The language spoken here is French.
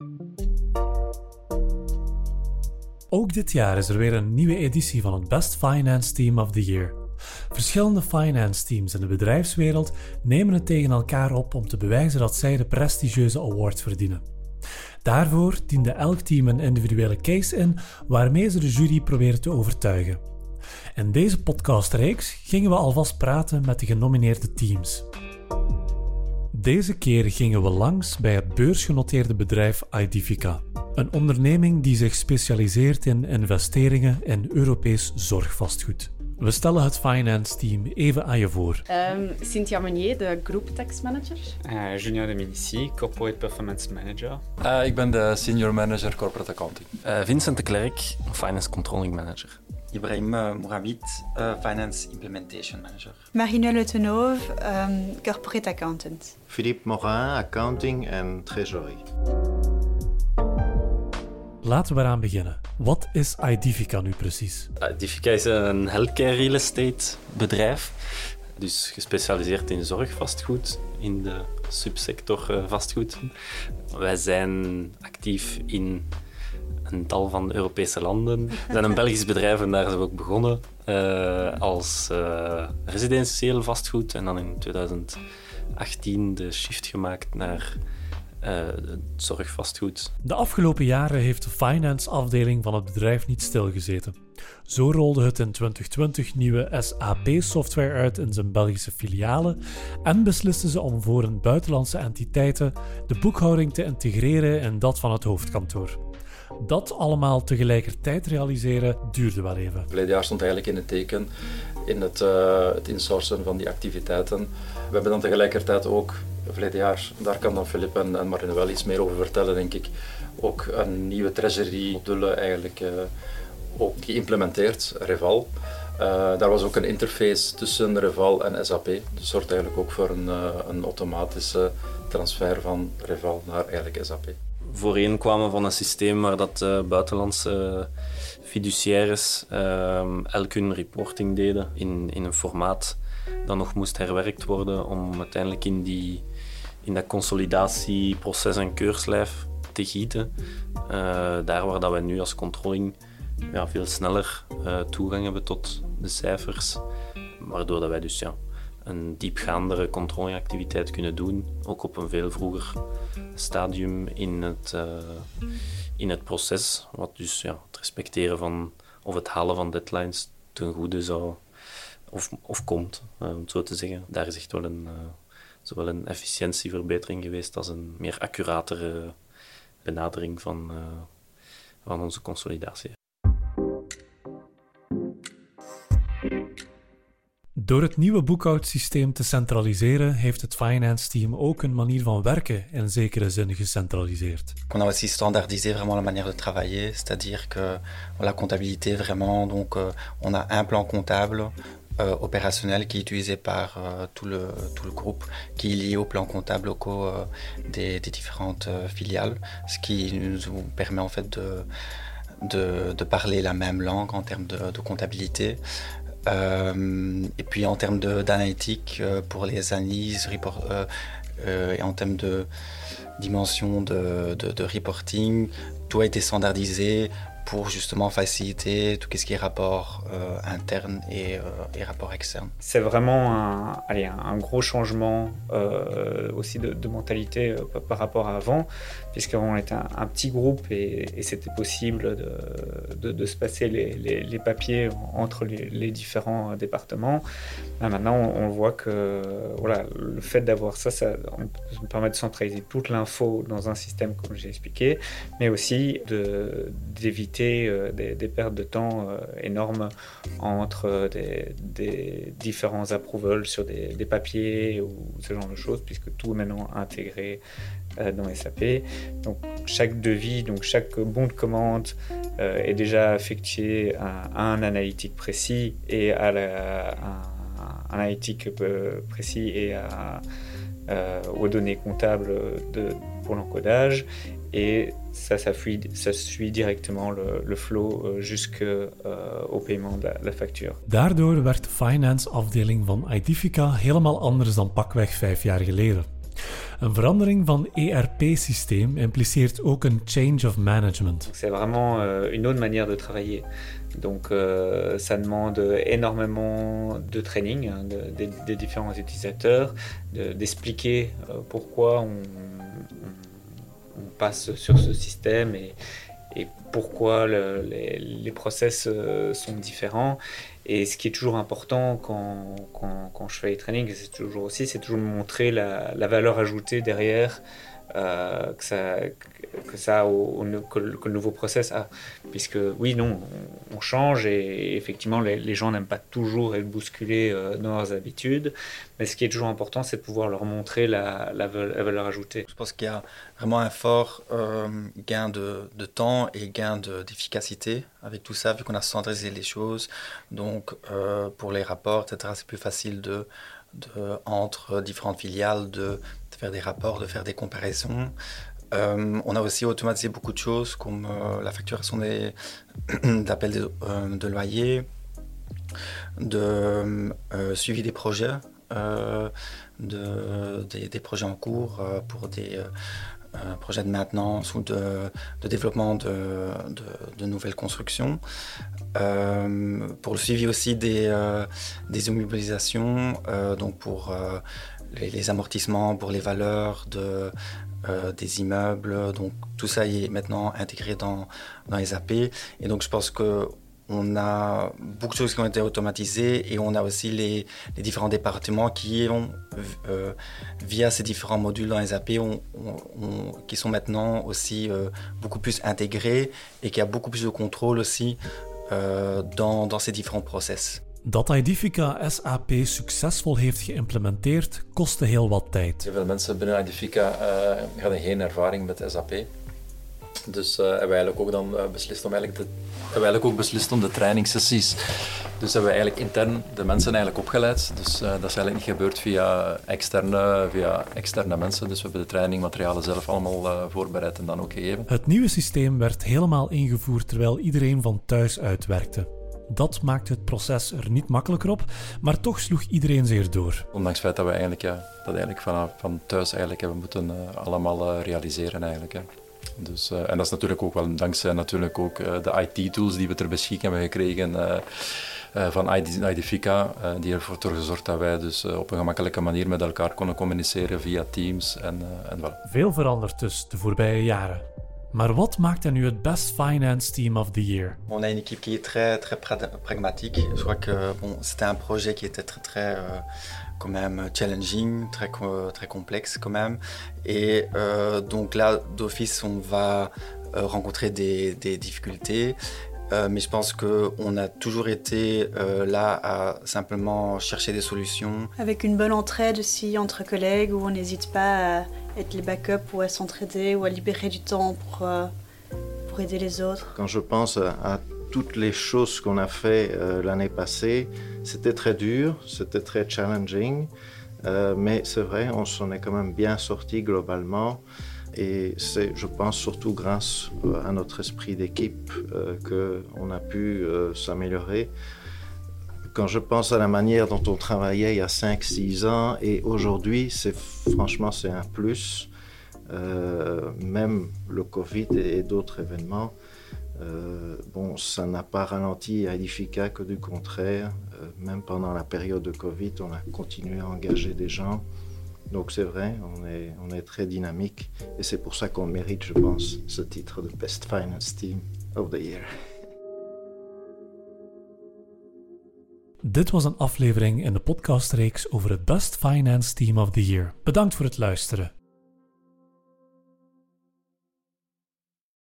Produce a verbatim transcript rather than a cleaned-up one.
Ook dit jaar is er weer een nieuwe editie van het Best Finance Team of the Year. Verschillende finance teams in de bedrijfswereld nemen het tegen elkaar op om te bewijzen dat zij de prestigieuze award verdienen. Daarvoor diende elk team een individuele case in waarmee ze de jury proberen te overtuigen. In deze podcastreeks gingen we alvast praten met de genomineerde teams. Deze keer gingen we langs bij het beursgenoteerde bedrijf Aedifica, een onderneming die zich specialiseert in investeringen in Europees zorgvastgoed. We stellen het finance team even aan je voor. Um, Cynthia Meunier, de Group Tax Manager. Uh, Julien de Médicis, Corporate Performance Manager. Uh, ik ben de Senior Manager Corporate Accounting. Uh, Vincent de Klerk, Finance Controlling Manager. Ibrahim uh, Mouramid, uh, Finance Implementation Manager. Marine Le Tenauve, um, Corporate Accountant. Philippe Morin, Accounting en Treasury. Laten we eraan beginnen. Wat is Aedifica nu precies? Aedifica is een healthcare real estate bedrijf. Dus gespecialiseerd in zorgvastgoed, in de subsector vastgoed. Wij zijn actief in een tal van Europese landen. We zijn een Belgisch bedrijf en daar zijn we ook begonnen uh, als uh, residentieel vastgoed. En dan in twintig achttien de shift gemaakt naar Uh, zorgvastgoed. De afgelopen jaren heeft de finance-afdeling van het bedrijf niet stilgezeten. Zo rolde het in twintig twintig nieuwe S A P-software uit in zijn Belgische filialen en beslisten ze om voor hun buitenlandse entiteiten de boekhouding te integreren in dat van het hoofdkantoor. Dat allemaal tegelijkertijd realiseren duurde wel even. Verleden jaar stond eigenlijk in het teken in het, uh, het insourcen van die activiteiten. We hebben dan tegelijkertijd ook verleden jaar, daar kan dan Philippe en, en Marine wel iets meer over vertellen, denk ik, ook een nieuwe treasury-module eigenlijk uh, ook geïmplementeerd, Reval. Uh, daar was ook een interface tussen Reval en S A P. Dat zorgt eigenlijk ook voor een, uh, een automatische transfer van Reval naar eigenlijk S A P. Voorheen kwamen we van een systeem waar dat uh, buitenlandse fiduciaires uh, elk hun reporting deden in, in een formaat dat nog moest herwerkt worden om uiteindelijk in, die, in dat consolidatieproces en keurslijf te gieten. Uh, daar waar dat wij nu als controlling ja, veel sneller uh, toegang hebben tot de cijfers, waardoor dat wij dus ja, een diepgaandere controlingactiviteit kunnen doen, ook op een veel vroeger stadium in het, uh, in het proces, wat dus ja, het respecteren van of het halen van deadlines ten goede zou Of, of komt, uh, om het zo te zeggen. Daar is echt wel een, uh, zowel een efficiëntieverbetering geweest als een meer accuratere benadering van, uh, van onze consolidatie. Door het nieuwe boekhoudsysteem te centraliseren, heeft het finance team ook een manier van werken in zekere zin gecentraliseerd. On a aussi standardisé vraiment la manière de travailler, c'est-à-dire que la comptabilité vraiment, donc euh, on a un plan comptable Euh, opérationnel qui est utilisé par euh, tout, le, tout le groupe, qui est lié au plan comptable locaux euh, des, des différentes euh, filiales, ce qui nous permet en fait de, de, de parler la même langue en termes de, de comptabilité. Euh, et puis en termes de, d'analytique euh, pour les analyses, report, euh, euh, et en termes de dimension de, de, de reporting, tout a été standardisé pour justement faciliter tout ce qui est rapport euh, interne et, euh, et rapport externe. C'est vraiment un, allez, un gros changement euh, aussi de, de mentalité euh, par rapport à avant, puisqu'avant on était un, un petit groupe et, et c'était possible de, de, de se passer les, les, les papiers entre les, les différents départements. Là, maintenant on, on voit que voilà, le fait d'avoir ça, ça nous permet de centraliser toute l'info dans un système comme j'ai expliqué, mais aussi de, d'éviter Des, des pertes de temps euh, énormes entre des, des différents approvals sur des, des papiers ou ce genre de choses, puisque tout est maintenant intégré euh, dans S A P. Donc chaque devis, donc chaque bon de commande euh, est déjà affecté à, à un analytique précis et à, la, à un analytique précis et à, euh, aux données comptables de, pour l'encodage. Et ça, ça, fuit, ça suit directement le, le flow jusqu'au uh, paiement de la, la factuur. Daardoor werd de finance-afdeling van Aedifica helemaal anders dan pakweg vijf jaar geleden. Een verandering van E R P-systeem impliceert ook een change of management. C'est vraiment euh, une autre manière de travailler. Donc euh, ça demande énormément de training hein, de, de, des différents utilisateurs, de, d'expliquer euh, pourquoi on, on, on passe sur ce système et, et pourquoi le, les, les process euh, sont différents. Et ce qui est toujours important quand, quand, quand je fais les trainings, c'est toujours aussi, c'est toujours montrer la, la valeur ajoutée derrière euh, que ça, que ça au, au, que, le, que le nouveau process a. Puisque oui, non, on, on change et effectivement les, les gens n'aiment pas toujours être bousculés euh, dans leurs habitudes. Mais ce qui est toujours important, c'est de pouvoir leur montrer la, la, la valeur ajoutée. Je pense qu'il y a vraiment un fort euh, gain de, de temps et gain de, d'efficacité avec tout ça, vu qu'on a centralisé les choses. Donc, euh, pour les rapports, et cetera, c'est plus facile de, de, entre différentes filiales de, de faire des rapports, de faire des comparaisons. Euh, on a aussi automatisé beaucoup de choses, comme euh, la facturation des d'appels de, euh, de loyer, de euh, suivi des projets. Euh, de, des, des projets en cours euh, pour des euh, projets de maintenance ou de, de développement de, de, de nouvelles constructions. Euh, pour le suivi aussi des, euh, des immobilisations, euh, donc pour euh, les, les amortissements, pour les valeurs de, euh, des immeubles. Donc tout ça est maintenant intégré dans, dans les A P. Et donc je pense que on a beaucoup de choses qui ont été automatisées et on a aussi les, les différents départements qui ont, euh, via ces différents modules dans les A P, on, on, on, qui sont maintenant aussi euh, beaucoup plus intégrés et qui a beaucoup plus de contrôle aussi euh, dans, dans ces différents process. Dat Idifica S A P succesvol heeft geïmplementeerd, kostte heel wat tijd. Heel veel mensen binnen Idifica uh, hadden geen ervaring met S A P. Dus uh, hebben we eigenlijk ook dan uh, beslist om eigenlijk de, hebben we eigenlijk ook beslist om de trainingssessies. Dus hebben we eigenlijk intern de mensen eigenlijk opgeleid. Dus uh, dat is eigenlijk niet gebeurd via externe, via externe mensen. Dus we hebben de trainingmaterialen zelf allemaal uh, voorbereid en dan ook gegeven. Het nieuwe systeem werd helemaal ingevoerd terwijl iedereen van thuis uit werkte. Dat maakte het proces er niet makkelijker op, maar toch sloeg iedereen zeer door. Ondanks het feit dat we eigenlijk, ja, dat eigenlijk van, van thuis eigenlijk hebben moeten uh, allemaal uh, realiseren eigenlijk. Hè. Dus, uh, en dat is natuurlijk ook wel dankzij natuurlijk ook uh, de I T-tools die we ter beschikking hebben gekregen uh, uh, van Idifica, uh, die ervoor gezorgd dat wij dus uh, op een gemakkelijke manier met elkaar konden communiceren via Teams. En, uh, en voilà. Veel veranderd dus de voorbije jaren. Maar wat maakt er nu het Best Finance Team of the Year? On a une équipe qui est très, très pragmatique. Je crois que bon, c'était un projet qui était très, très euh, quand même challenging, très, très complexe quand même. Et euh, donc là, d'office, on va euh, rencontrer des, des difficultés. Euh, mais je pense qu'on a toujours été euh, là à simplement chercher des solutions. Avec une bonne entraide aussi entre collègues où on n'hésite pas à être les backups ou à s'entraider ou à libérer du temps pour, euh, pour aider les autres. Quand je pense à, à toutes les choses qu'on a fait euh, l'année passée, c'était très dur, c'était très challenging, euh, mais c'est vrai, on s'en est quand même bien sorti globalement. Et c'est, je pense, surtout grâce à notre esprit d'équipe euh, qu'on a pu euh, s'améliorer. Quand je pense à la manière dont on travaillait il y a cinq six ans et aujourd'hui, c'est, franchement, c'est un plus. Euh, même le Covid et, et d'autres événements, euh, bon, ça n'a pas ralenti Idifica, que du contraire. Euh, même pendant la période de Covid, on a continué à engager des gens. Donc c'est vrai, on est, on est très dynamique et c'est pour ça qu'on mérite, je pense, ce titre de Best Finance Team of the Year. Dit was een aflevering in de podcastreeks over het Best Finance Team of the Year. Bedankt voor het luisteren.